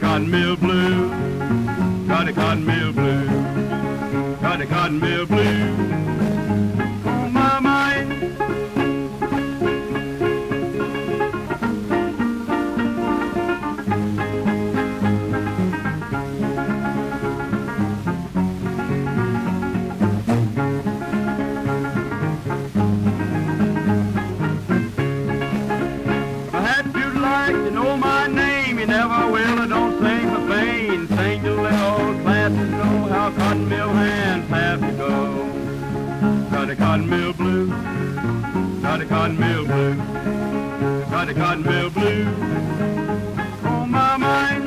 cotton mill blues, got the cotton mill blues, got the cotton mill blues on my mind. If I had to like to know my name, you never will. I don't sing for fame. Sing to let all classes know how cotton mill hands have to go. Got the cotton mill blues, got the cotton mill blues, got the cotton mill blues on my mind.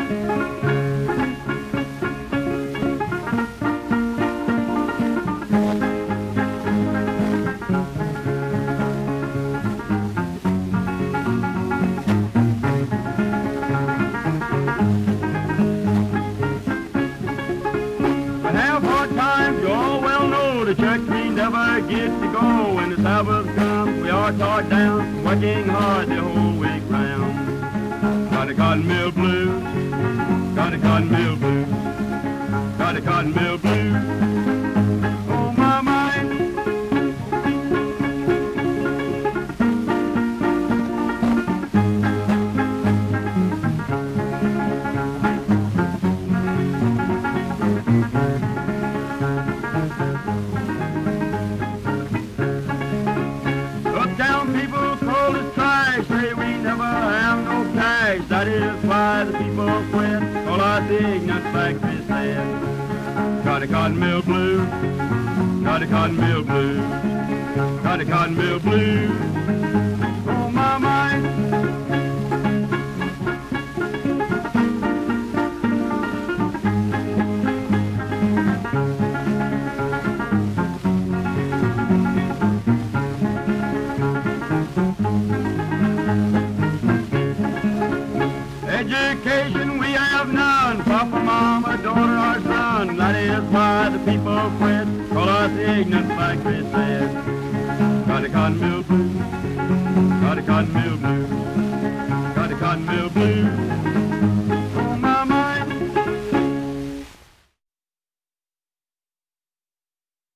The church we never get to go. When the Sabbath comes, we are taught down, working hard the whole week round. Got the cotton mill blues, got the cotton mill blues, got the cotton mill blues on my mind. Say we never have no cash, that is why the people quit. All our ignorant factories said. Got the cotton mill blues, got the cotton mill blues, got the cotton mill blues on my mind. Education we have none, Papa, Mama, daughter, or son. That is why the people quit, call us ignorant factory said. Got the cotton mill blues, got the cotton mill blues,